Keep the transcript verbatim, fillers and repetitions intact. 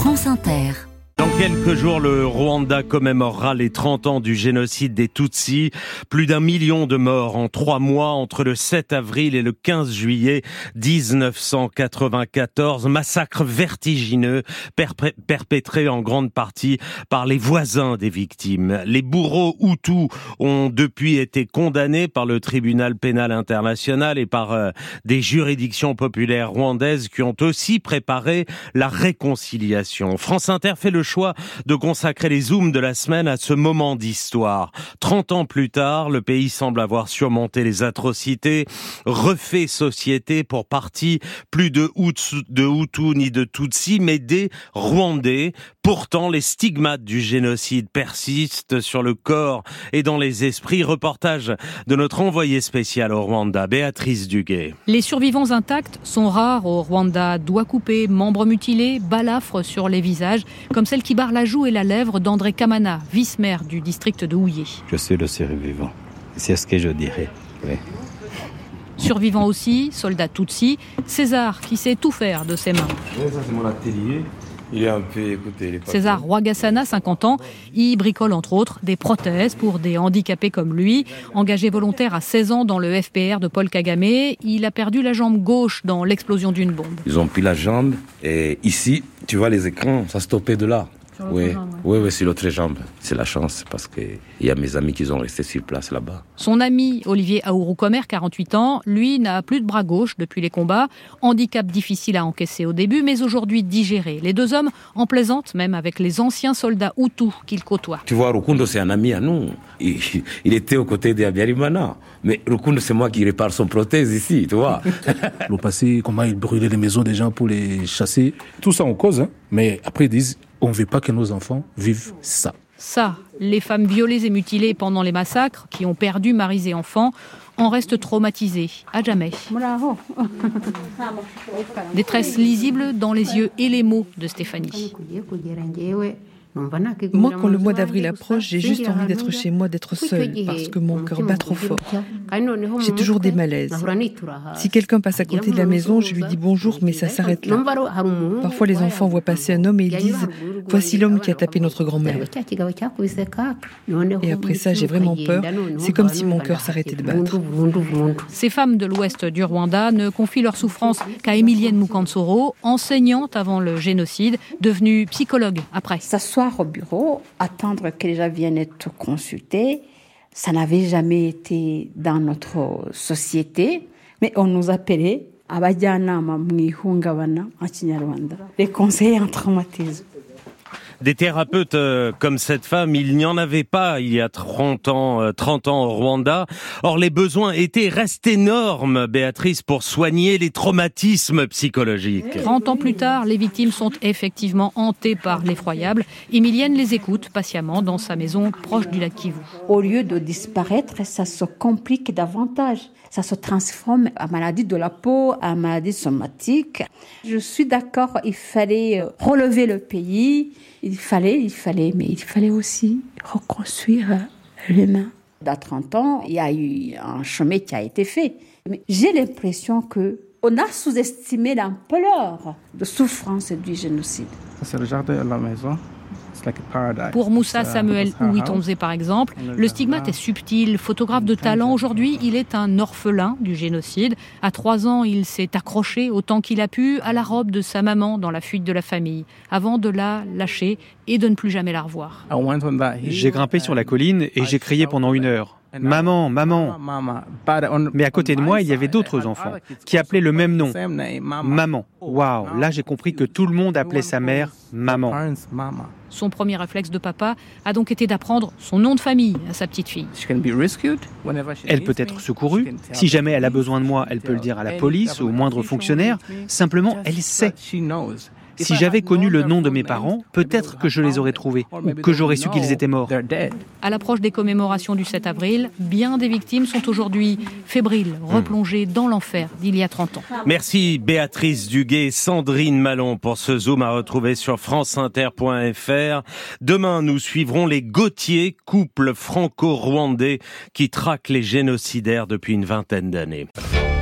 France Inter. Dans quelques jours, le Rwanda commémorera les trente ans du génocide des Tutsis. Plus d'un million de morts en trois mois entre le sept avril et le quinze juillet dix-neuf cent quatre-vingt-quatorze. Massacre vertigineux perpré- perpétré en grande partie par les voisins des victimes. Les bourreaux Hutus ont depuis été condamnés par le tribunal pénal international et par euh, des juridictions populaires rwandaises qui ont aussi préparé la réconciliation. France Inter fait le choix de consacrer les zooms de la semaine à ce moment d'histoire. trente ans plus tard, le pays semble avoir surmonté les atrocités, refait société pour partie, plus de Hutus, de Hutus ni de Tutsis, mais des Rwandais. Pourtant, les stigmates du génocide persistent sur le corps et dans les esprits. Reportage de notre envoyée spéciale au Rwanda, Béatrice Duguay. Les survivants intacts sont rares au Rwanda. Doigts coupés, membres mutilés, balafres sur les visages, comme celle qui barre la joue et la lèvre d'André Kamana, vice-maire du district de Huye. Je suis le survivant, c'est ce que je dirais, oui. Survivant aussi, soldat Tutsi, César qui sait tout faire de ses mains. Oui, ça c'est mon atelier. Il est un peu, écoutez, il est pas César Rwagasana, cinquante ans, y bricole entre autres des prothèses pour des handicapés comme lui. Engagé volontaire à seize ans dans le F P R de Paul Kagame, il a perdu la jambe gauche dans l'explosion d'une bombe. Ils ont pris la jambe et ici, tu vois les écrans, ça stoppait de là. Oui, jambe, ouais. oui, oui, c'est l'autre jambe. C'est la chance parce qu'il y a mes amis qui sont restés sur place là-bas. Son ami Olivier Aouroukomer, quarante-huit ans, lui n'a plus de bras gauche depuis les combats. Handicap difficile à encaisser au début, mais aujourd'hui digéré. Les deux hommes en plaisantent même avec les anciens soldats Hutus qu'ils côtoient. Tu vois, Rukundo, c'est un ami à nous. Il, il était aux côtés d'Abiyarimana. Mais Rukundo, c'est moi qui répare son prothèse ici, tu vois. Le passé, comment ils brûlaient les maisons des gens pour les chasser. Tout ça en cause, hein. Mais après ils disent... On ne veut pas que nos enfants vivent ça. Ça, les femmes violées et mutilées pendant les massacres, qui ont perdu maris et enfants, en restent traumatisées, à jamais. Détresse lisible dans les yeux et les mots de Stéphanie. Moi, quand le mois d'avril approche, j'ai juste envie d'être chez moi, d'être seule, parce que mon cœur bat trop fort. J'ai toujours des malaises. Si quelqu'un passe à côté de la maison, je lui dis bonjour, mais ça s'arrête là. Parfois, les enfants voient passer un homme et ils disent « Voici l'homme qui a tapé notre grand-mère ». Et après ça, j'ai vraiment peur. C'est comme si mon cœur s'arrêtait de battre. Ces femmes de l'ouest du Rwanda ne confient leur souffrance qu'à Emilienne Mukansoro, enseignante avant le génocide, devenue psychologue après. Au bureau, attendre que les gens viennent être consultés. Ça n'avait jamais été dans notre société, mais on nous appelait abajyanama mwihungabana en Kinyarwanda, les conseillers en traumatisme. Des thérapeutes euh, comme cette femme, il n'y en avait pas il y a trente ans, euh, trente ans au Rwanda. Or, les besoins étaient, restent énormes, Béatrice, pour soigner les traumatismes psychologiques. trente ans plus tard, les victimes sont effectivement hantées par l'effroyable. Emilienne les écoute patiemment dans sa maison proche du lac Kivu. Au lieu de disparaître, ça se complique davantage. Ça se transforme en maladie de la peau, en maladie somatique. Je suis d'accord, il fallait relever le pays. Il fallait, il fallait, mais il fallait aussi reconstruire l'humain. Dans trente ans, il y a eu un chemin qui a été fait. Mais j'ai l'impression qu'on a sous-estimé l'ampleur de souffrance du génocide. C'est le jardin à la maison. Pour Moussa Samuel Ouitonze, par exemple, le stigmate est subtil. Photographe de talent, aujourd'hui, il est un orphelin du génocide. À trois ans, il s'est accroché autant qu'il a pu à la robe de sa maman dans la fuite de la famille, avant de la lâcher et de ne plus jamais la revoir. J'ai grimpé sur la colline et j'ai crié pendant une heure. Maman, maman. Mais à côté de moi, il y avait d'autres enfants qui appelaient le même nom. Maman. Waouh, là j'ai compris que tout le monde appelait sa mère maman. Son premier réflexe de papa a donc été d'apprendre son nom de famille à sa petite fille. Elle peut être secourue. Si jamais elle a besoin de moi, elle peut le dire à la police ou au moindre fonctionnaire. Simplement, elle sait. Si j'avais connu le nom de mes parents, peut-être que je les aurais trouvés, ou que j'aurais su qu'ils étaient morts. À l'approche des commémorations du sept avril, bien des victimes sont aujourd'hui fébriles, replongées dans l'enfer d'il y a trente ans. Merci Béatrice Duguay, Sandrine Malon pour ce zoom à retrouver sur franceinter point f r. Demain, nous suivrons les Gauthier, couple franco-rwandais qui traquent les génocidaires depuis une vingtaine d'années.